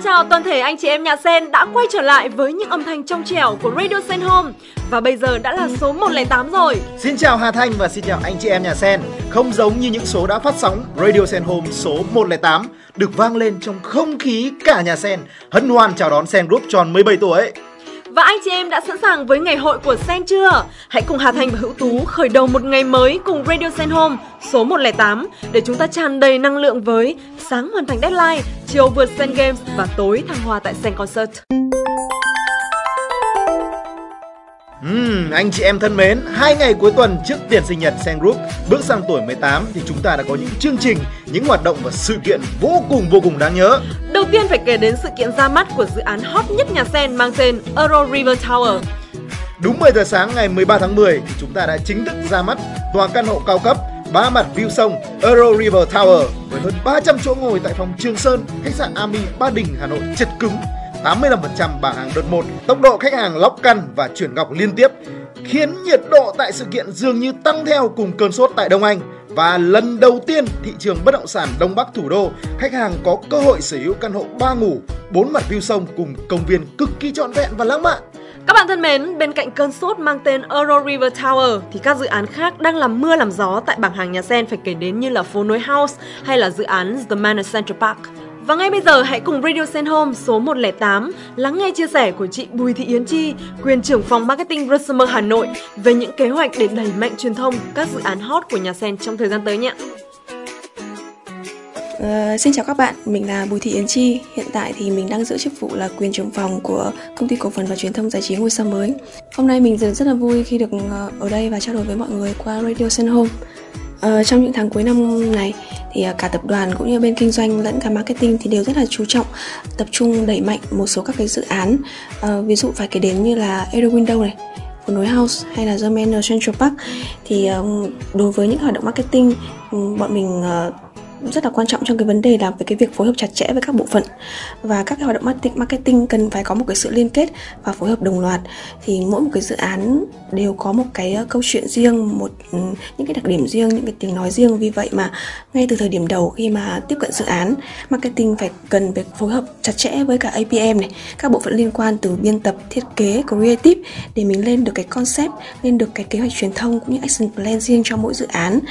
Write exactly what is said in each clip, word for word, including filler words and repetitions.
chào toàn thể anh chị em nhà Sen đã quay trở lại với những âm thanh trong trẻo của Radio Sen Home. Và bây giờ đã là số một không tám rồi. Xin chào Hà Thanh và xin chào anh chị em nhà Sen. Không giống như những số đã phát sóng, Radio Sen Home số một không tám được vang lên trong không khí cả nhà Sen hân hoan chào đón Sen Group tròn mười bảy tuổi. Và anh chị em đã sẵn sàng với ngày hội của Sen chưa? Hãy cùng Hà Thanh và Hữu Tú khởi đầu một ngày mới cùng Radio Sen Home số một không tám để chúng ta tràn đầy năng lượng với sáng hoàn thành deadline, chiều vượt Sen Games và tối thăng hoa tại Sen Concert. Uhm, anh chị em thân mến, hai ngày cuối tuần trước tiền sinh nhật Sen Group bước sang tuổi mười tám thì chúng ta đã có những chương trình, những hoạt động và sự kiện vô cùng vô cùng đáng nhớ. Đầu tiên phải kể đến sự kiện ra mắt của dự án hot nhất nhà Sen mang tên Euro River Tower. Đúng mười giờ sáng ngày mười ba tháng mười thì chúng ta đã chính thức ra mắt tòa căn hộ cao cấp ba mặt view sông Euro River Tower với hơn ba trăm chỗ ngồi tại phòng Trường Sơn, khách sạn Ami, Ba Đình, Hà Nội chật cứng. tám mươi lăm phần trăm bảng hàng đợt một, tốc độ khách hàng lóc căn và chuyển gọc liên tiếp khiến nhiệt độ tại sự kiện dường như tăng theo cùng cơn sốt tại Đông Anh. Và lần đầu tiên thị trường bất động sản Đông Bắc thủ đô, khách hàng có cơ hội sở hữu căn hộ ba ngủ, bốn mặt view sông cùng công viên cực kỳ trọn vẹn và lãng mạn. Các bạn thân mến, bên cạnh cơn sốt mang tên Euro River Tower thì các dự án khác đang làm mưa làm gió tại bảng hàng nhà Sen phải kể đến như là phố nối House hay là dự án The Manor Central Park. Và ngay bây giờ hãy cùng Radio Sen Home số một không tám lắng nghe chia sẻ của chị Bùi Thị Yến Chi, quyền trưởng phòng marketing Resummer Hà Nội về những kế hoạch để đẩy mạnh truyền thông các dự án hot của nhà Sen trong thời gian tới nhé. Uh, xin chào các bạn, mình là Bùi Thị Yến Chi. Hiện tại thì mình đang giữ chức vụ là quyền trưởng phòng của công ty cổ phần và truyền thông giải trí Ngôi Sao Mới. Hôm nay mình rất là vui khi được ở đây và trao đổi với mọi người qua Radio Sen Home. Uh, trong những tháng cuối năm này thì uh, cả tập đoàn cũng như bên kinh doanh lẫn cả marketing thì đều rất là chú trọng tập trung đẩy mạnh một số các cái dự án, uh, ví dụ phải kể đến như là Edo Window này, phố nối House hay là The Manor Central Park. Thì uh, đối với những hoạt động marketing, um, bọn mình uh, rất là quan trọng trong cái vấn đề là về cái việc phối hợp chặt chẽ với các bộ phận, và các cái hoạt động marketing cần phải có một cái sự liên kết và phối hợp đồng loạt. Thì mỗi một cái dự án đều có một cái câu chuyện riêng, một những cái đặc điểm riêng, những cái tiếng nói riêng. Vì vậy mà ngay từ thời điểm đầu khi mà tiếp cận dự án, marketing phải cần phải phối hợp chặt chẽ với cả a pê em này, các bộ phận liên quan từ biên tập, thiết kế, creative để mình lên được cái concept, lên được cái kế hoạch truyền thông cũng như action plan riêng cho mỗi dự án.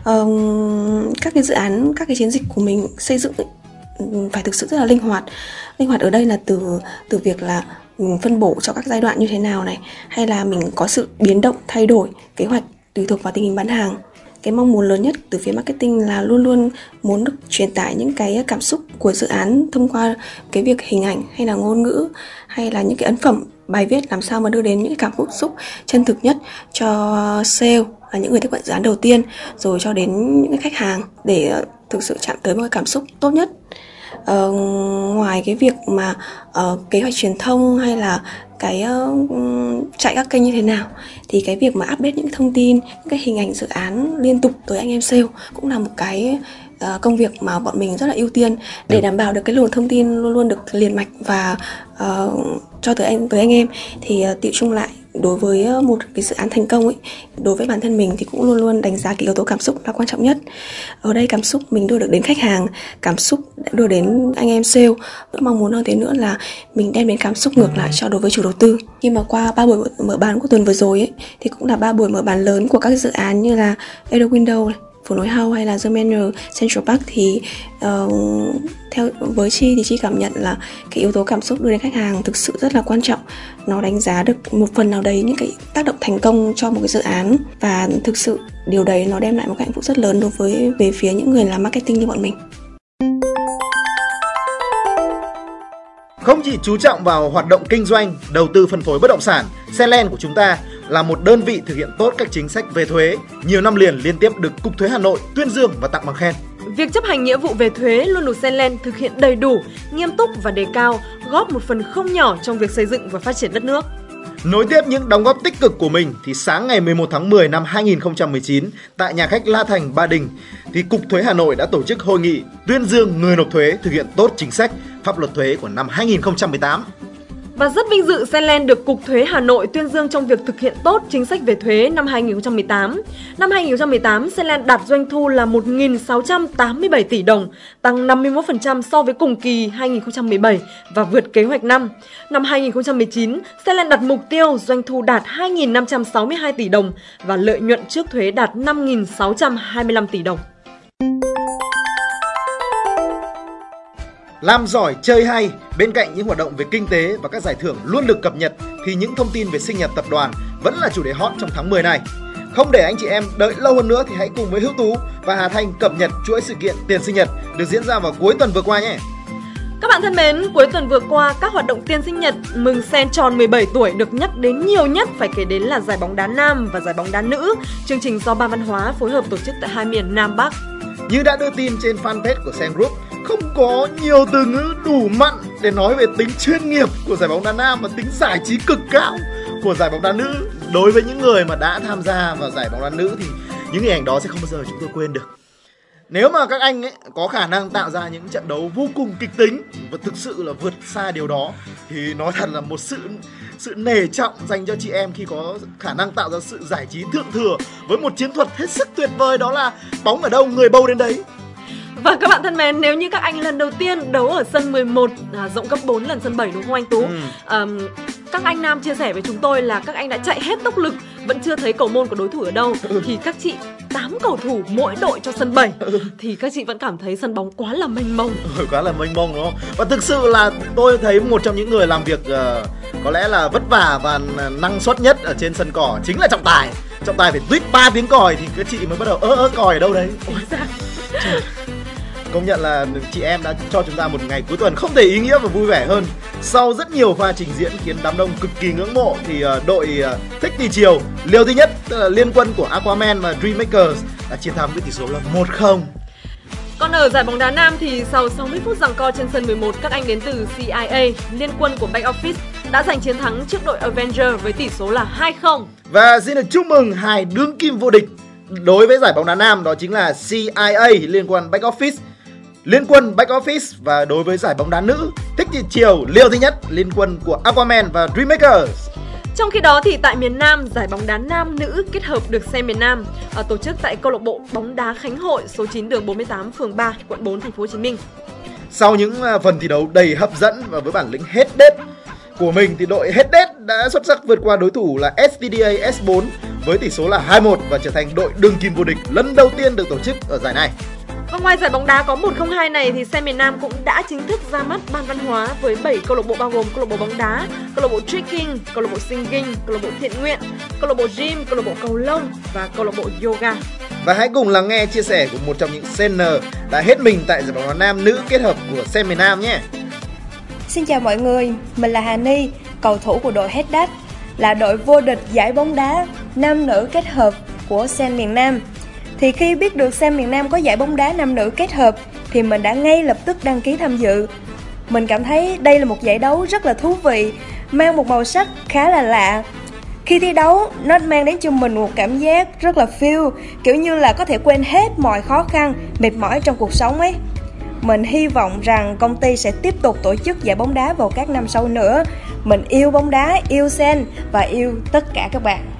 Um, các cái dự án các cái chiến dịch của mình xây dựng phải thực sự rất là linh hoạt. Linh hoạt ở đây là từ từ việc là mình phân bổ cho các giai đoạn như thế nào này, hay là mình có sự biến động thay đổi kế hoạch tùy thuộc vào tình hình bán hàng. Cái mong muốn lớn nhất từ phía marketing là luôn luôn muốn được truyền tải những cái cảm xúc của dự án thông qua cái việc hình ảnh hay là ngôn ngữ hay là những cái ấn phẩm bài viết, làm sao mà đưa đến những cái cảm xúc chân thực nhất cho sale, là những người tiếp cận dự án đầu tiên, rồi cho đến những cái khách hàng để thực sự chạm tới một cái cảm xúc tốt nhất. Ờ, ngoài cái việc mà uh, kế hoạch truyền thông hay là cái uh, chạy các kênh như thế nào, thì cái việc mà update những thông tin, những cái hình ảnh dự án liên tục tới anh em sale cũng là một cái uh, công việc mà bọn mình rất là ưu tiên để đảm bảo được cái luồng thông tin luôn luôn được liền mạch và uh, cho tới anh tới anh em. Thì uh, tựu chung lại, đối với một cái dự án thành công ấy, đối với bản thân mình thì cũng luôn luôn đánh giá cái yếu tố cảm xúc là quan trọng nhất. Ở đây cảm xúc mình đưa được đến khách hàng, cảm xúc đã đưa đến anh em sale. Tôi mong muốn hơn thế nữa là mình đem đến cảm xúc ngược lại cho đối với chủ đầu tư. Khi mà qua ba buổi mở bán của tuần vừa rồi ấy, thì cũng là ba buổi mở bán lớn của các dự án như là Edo Window này, phố nối House hay là The Manor Central Park. Thì uh, theo với Chi thì Chi cảm nhận là cái yếu tố cảm xúc đưa đến khách hàng thực sự rất là quan trọng. Nó đánh giá được một phần nào đấy những cái tác động thành công cho một cái dự án, và thực sự điều đấy nó đem lại một cái hạnh phúc rất lớn đối với về phía những người làm marketing như bọn mình. Không chỉ chú trọng vào hoạt động kinh doanh, đầu tư phân phối bất động sản, Senland của chúng ta là một đơn vị thực hiện tốt các chính sách về thuế. Nhiều năm liền liên tiếp được Cục Thuế Hà Nội tuyên dương và tặng bằng khen. Việc chấp hành nghĩa vụ về thuế luôn được Senland thực hiện đầy đủ, nghiêm túc và đề cao, góp một phần không nhỏ trong việc xây dựng và phát triển đất nước. Nối tiếp những đóng góp tích cực của mình thì sáng ngày mười một tháng mười năm hai nghìn không trăm mười chín tại nhà khách La Thành, Ba Đình thì Cục Thuế Hà Nội đã tổ chức hội nghị tuyên dương người nộp thuế thực hiện tốt chính sách pháp luật thuế của năm hai nghìn không trăm mười tám. Và rất vinh dự Senland được Cục Thuế Hà Nội tuyên dương trong việc thực hiện tốt chính sách về thuế năm hai nghìn không trăm mười tám. Năm hai nghìn không trăm mười tám, Senland đạt doanh thu là một nghìn sáu trăm tám mươi bảy tỷ đồng, tăng năm mươi mốt phần trăm so với cùng kỳ hai nghìn không trăm mười bảy và vượt kế hoạch năm. Năm hai nghìn không trăm mười chín, Senland đặt mục tiêu doanh thu đạt hai nghìn năm trăm sáu mươi hai tỷ đồng và lợi nhuận trước thuế đạt năm nghìn sáu trăm hai mươi lăm tỷ đồng. Làm giỏi chơi hay, bên cạnh những hoạt động về kinh tế và các giải thưởng luôn được cập nhật thì những thông tin về sinh nhật tập đoàn vẫn là chủ đề hot trong tháng mười này. Không để anh chị em đợi lâu hơn nữa thì hãy cùng với Hữu Tú và Hà Thanh cập nhật chuỗi sự kiện tiền sinh nhật được diễn ra vào cuối tuần vừa qua nhé. Các bạn thân mến, cuối tuần vừa qua, các hoạt động tiền sinh nhật mừng Sen tròn mười bảy tuổi được nhắc đến nhiều nhất phải kể đến là giải bóng đá nam và giải bóng đá nữ, chương trình do Ban Văn hóa phối hợp tổ chức tại hai miền Nam Bắc. Như đã đưa tin trên fanpage của Sen Group, không có nhiều từ ngữ đủ mặn để nói về tính chuyên nghiệp của giải bóng đá nam và tính giải trí cực cao của giải bóng đá nữ. Đối với những người mà đã tham gia vào giải bóng đá nữ thì những hình ảnh đó sẽ không bao giờ chúng tôi quên được. Nếu mà các anh ấy có khả năng tạo ra những trận đấu vô cùng kịch tính và thực sự là vượt xa điều đó thì nói thật là một sự sự nể trọng dành cho chị em khi có khả năng tạo ra sự giải trí thượng thừa với một chiến thuật hết sức tuyệt vời, đó là bóng ở đâu người bâu đến đấy. Và các bạn thân mến, nếu như các anh lần đầu tiên đấu ở sân mười một, à, rộng gấp bốn lần sân bảy đúng không anh Tú? Ừ. À, các anh nam chia sẻ với chúng tôi là các anh đã chạy hết tốc lực, vẫn chưa thấy cầu môn của đối thủ ở đâu. Ừ. Thì các chị tám cầu thủ mỗi đội cho sân bảy. Ừ. Thì các chị vẫn cảm thấy sân bóng quá là mênh mông. Ừ, quá là mênh mông đúng không? Và thực sự là tôi thấy một trong những người làm việc uh, có lẽ là vất vả và năng suất nhất ở trên sân cỏ chính là trọng tài. Trọng tài phải tuýt ba tiếng còi thì các chị mới bắt đầu ơ ơ còi ở đâu đấy. Ôi, công nhận là chị em đã cho chúng ta một ngày cuối tuần không thể ý nghĩa và vui vẻ hơn. Sau rất nhiều pha trình diễn khiến đám đông cực kỳ ngưỡng mộ thì đội Thích Tỷ Chiều liều thứ nhất, tức là liên quân của Aquaman và Dreammakers, đã chiến thắng với tỷ số là một không. Còn ở giải bóng đá nam thì sau sáu mươi phút giằng co trên sân mười một, các anh đến từ xê i a, liên quân của Back Office, đã giành chiến thắng trước đội Avenger với tỷ số là hai không. Và xin được chúc mừng hai đương kim vô địch đối với giải bóng đá nam, đó chính là xê i a, liên quân Back Office, liên quân Back Office, và đối với giải bóng đá nữ, Thích Tỷ Chiều liều thứ nhất, liên quân của Aquaman và Dreammakers. Trong khi đó thì tại miền Nam, giải bóng đá nam nữ kết hợp được Sen miền Nam ở tổ chức tại câu lạc bộ bóng đá Khánh Hội, số chín đường bốn mươi tám, phường ba, quận bốn, thành phố Hồ Chí Minh. Sau những phần thi đấu đầy hấp dẫn và với bản lĩnh hết đết của mình thì đội hết đết đã xuất sắc vượt qua đối thủ là ét tê đê a S bốn với tỷ số là hai một và trở thành đội đương kim vô địch lần đầu tiên được tổ chức ở giải này. Và ngoài giải bóng đá có một không hai này thì Sen miền Nam cũng đã chính thức ra mắt Ban Văn hóa với bảy câu lạc bộ bao gồm câu lạc bộ bóng đá, câu lạc bộ trekking, câu lạc bộ singing, câu lạc bộ thiện nguyện, câu lạc bộ gym, câu lạc bộ cầu lông và câu lạc bộ yoga. Và hãy cùng lắng nghe chia sẻ của một trong những Senner đã hết mình tại giải bóng đá nam nữ kết hợp của Sen miền Nam nhé. Xin chào mọi người, mình là Hà Ni, cầu thủ của đội Headdat, là đội vô địch giải bóng đá nam nữ kết hợp của Sen miền Nam. Thì khi biết được Sen miền Nam có giải bóng đá nam nữ kết hợp thì mình đã ngay lập tức đăng ký tham dự. Mình cảm thấy đây là một giải đấu rất là thú vị, mang một màu sắc khá là lạ. Khi thi đấu, nó mang đến cho mình một cảm giác rất là feel, kiểu như là có thể quên hết mọi khó khăn, mệt mỏi trong cuộc sống ấy. Mình hy vọng rằng công ty sẽ tiếp tục tổ chức giải bóng đá vào các năm sau nữa. Mình yêu bóng đá, yêu Sen và yêu tất cả các bạn.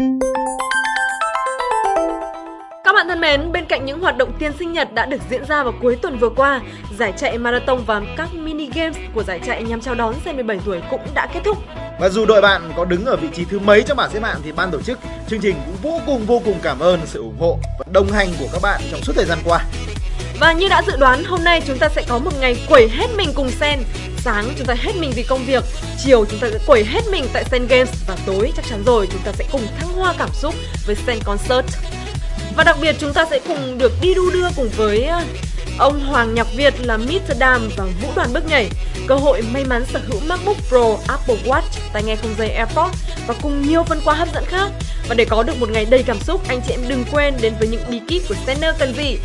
Các bạn thân mến, bên cạnh những hoạt động tiền sinh nhật đã được diễn ra vào cuối tuần vừa qua, giải chạy marathon và các mini games của giải chạy nhằm chào đón Sen mười bảy tuổi cũng đã kết thúc. Và dù đội bạn có đứng ở vị trí thứ mấy trong bảng xếp hạng thì ban tổ chức chương trình cũng vô cùng vô cùng cảm ơn sự ủng hộ và đồng hành của các bạn trong suốt thời gian qua. Và như đã dự đoán, hôm nay chúng ta sẽ có một ngày quẩy hết mình cùng Sen. Sáng chúng ta hết mình vì công việc, chiều chúng ta sẽ quẩy hết mình tại Sen Games và tối chắc chắn rồi chúng ta sẽ cùng thăng hoa cảm xúc với Sen Concert. Và đặc biệt chúng ta sẽ cùng được đi đu đưa cùng với ông Hoàng Nhạc Việt là mít-tơ Đam và Vũ Đoàn Bước Nhảy, cơ hội may mắn sở hữu MacBook Pro, Apple Watch, tai nghe không dây AirPods và cùng nhiều phần quà hấp dẫn khác. Và để có được một ngày đầy cảm xúc, anh chị em đừng quên đến với những bí kíp của Senner cần gì.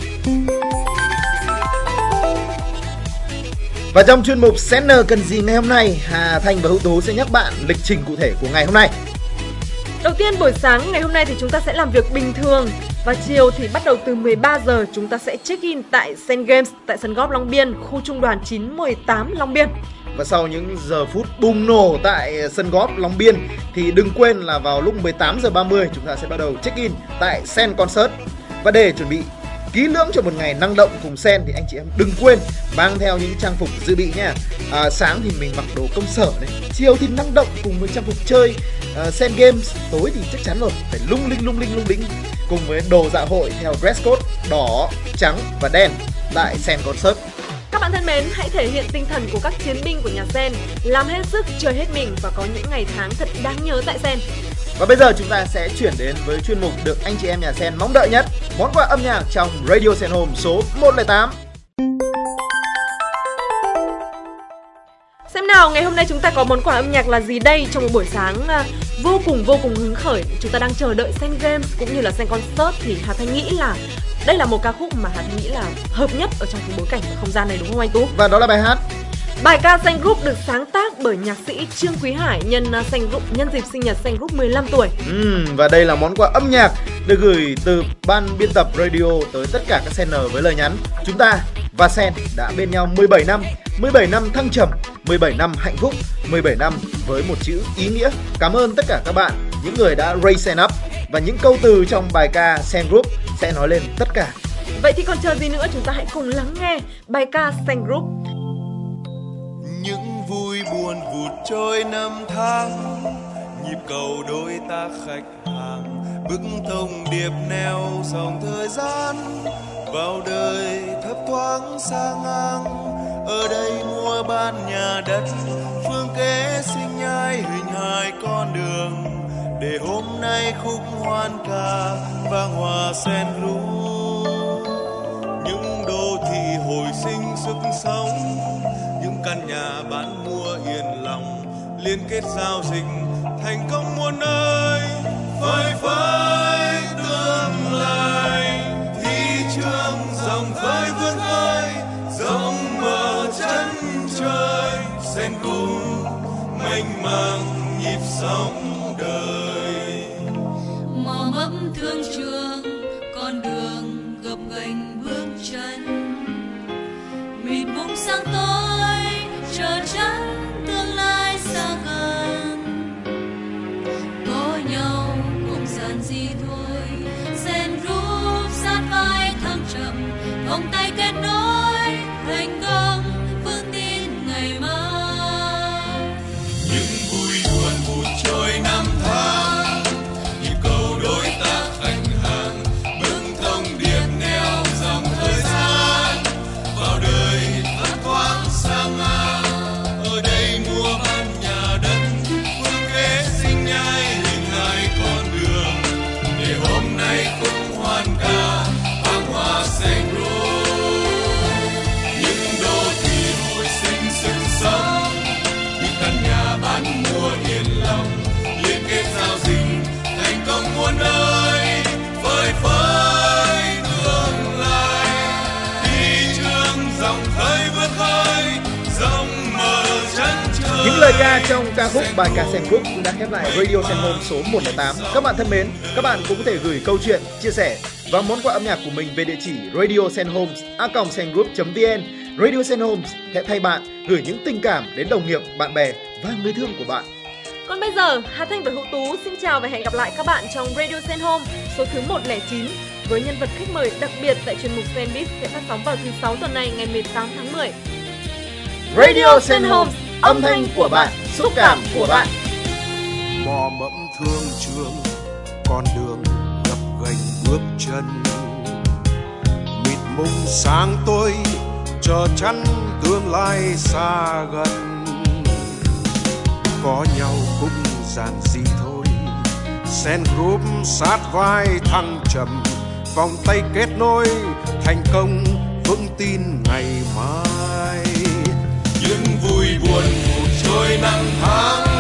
Và trong chuyên mục Senner cần gì ngày hôm nay, Hà Thanh và Hữu Tú sẽ nhắc bạn lịch trình cụ thể của ngày hôm nay. Đầu tiên, buổi sáng ngày hôm nay thì chúng ta sẽ làm việc bình thường. Và chiều thì bắt đầu từ mười ba giờ chúng ta sẽ check-in tại Sen Games tại sân golf Long Biên, khu trung đoàn chín một tám Long Biên. Và sau những giờ phút bùng nổ tại sân golf Long Biên thì đừng quên là vào lúc mười tám giờ ba mươi chúng ta sẽ bắt đầu check-in tại Sen Concert. Và để chuẩn bị kỹ lưỡng cho một ngày năng động cùng Sen thì anh chị em đừng quên mang theo những trang phục dự bị nha. À, sáng thì mình mặc đồ công sở này, chiều thì năng động cùng với trang phục chơi uh, Sen Games, tối thì chắc chắn rồi phải lung linh lung linh lung linh cùng với đồ dạ hội theo dress code đỏ, trắng và đen tại Sen Concert. Các bạn thân mến, hãy thể hiện tinh thần của các chiến binh của nhà Sen, làm hết sức, chơi hết mình và có những ngày tháng thật đáng nhớ tại Sen. Và bây giờ chúng ta sẽ chuyển đến với chuyên mục được anh chị em nhà Sen mong đợi nhất, món quà âm nhạc trong Radio Sen Home số một không tám. Xem nào, ngày hôm nay chúng ta có món quà âm nhạc là gì đây? Trong một buổi sáng uh, vô cùng vô cùng hứng khởi, chúng ta đang chờ đợi Sen Games cũng như là Sen Concert thì Hà Thanh nghĩ là đây là một ca khúc mà Hà Thanh nghĩ là hợp nhất ở trong cái bối cảnh và không gian này, đúng không anh Tú? Và đó là bài hát. Bài ca Sen Group được sáng tác bởi nhạc sĩ Trương Quý Hải nhân uh, Sen Group nhân dịp sinh nhật Sen Group mười lăm tuổi. Uhm, và đây là món quà âm nhạc được gửi từ ban biên tập radio tới tất cả các Sener với lời nhắn: chúng ta và Sen đã bên nhau mười bảy năm, mười bảy năm thăng trầm, mười bảy năm hạnh phúc, mười bảy năm với một chữ ý nghĩa. Cảm ơn tất cả các bạn, những người đã raise Sen up. Và những câu từ trong bài ca Sen Group sẽ nói lên tất cả. Vậy thì còn chờ gì nữa, chúng ta hãy cùng lắng nghe bài ca Sen Group. Những vui buồn vụt trôi năm tháng, nhịp cầu đôi ta khách hàng, bức thông điệp neo dòng thời gian vào đời thấp thoáng xa ngang. Ở đây mua bán nhà đất, phương kế sinh nhai hình hài con đường, để hôm nay khúc hoan ca vang hòa Sen Group. Những đô thị hồi sinh sức sống, những căn nhà bán mua yên lòng, liên kết giao dịch thành công muôn nơi, phơi phới tương lai. Thị trường dòng khơi vươn khơi, rộng mở chân trời. Sen Group mênh mang nhịp sống đời. Mò mẫm thương trường, con đường gập ghềnh bước chân, mịt mùng sáng tối chờ chân tương lai xa gần. Có nhau cùng gian gì thôi, Sen Group sát vai thăng trầm, vòng tay kết nối thành công vững tin ngày mai. Những vui buồn vụt trôi năm tháng, nhịp cầu đối tác khách hàng, bức thông điệp neo dòng thời gian vào đời thấp thoáng xa ngang. Ở đây mua bán nhà đất, phương kế sinh nhai hình hài con đường, để hôm nay cũng hoan ca vang hòa Sen Group. Những đô thị hồi sinh sức sống, những căn nhà bán mua yên lòng, liên kết giao dịch thành công muôn nơi, phơi phới tương lai. Thị trường dòng khơi vươn khơi, rộng mở chân trời. Những lời ca trong ca khúc bài ca Sen Group cũng đã khép lại Radio Sen Home số một không tám. Các bạn thân mến, các bạn cũng có thể gửi câu chuyện, chia sẻ và món quà âm nhạc của mình về địa chỉ radio sen homes a còng sen group chấm vn. Radio Sen Homes sẽ thay bạn gửi những tình cảm đến đồng nghiệp, bạn bè và người thương của bạn. Còn bây giờ, Hà Thanh và Hữu Tú xin chào và hẹn gặp lại các bạn trong Radio Sen Home số thứ một không chín với nhân vật khách mời đặc biệt tại chuyên mục Sen Beat sẽ phát sóng vào thứ sáu tuần này ngày mười tám tháng mười. Radio Sen Home, âm thanh của bạn, xúc cảm của bạn. Mò mẫm thương trường, con đường gập ghềnh bước chân, mịt mùng sáng tối chờ chắn tương lai xa gần. Có nhau cũng giản dị thôi, Sen Group sát vai thăng trầm, vòng tay kết nối thành công vững tin ngày mai. Những vui buồn vụt trôi năm tháng,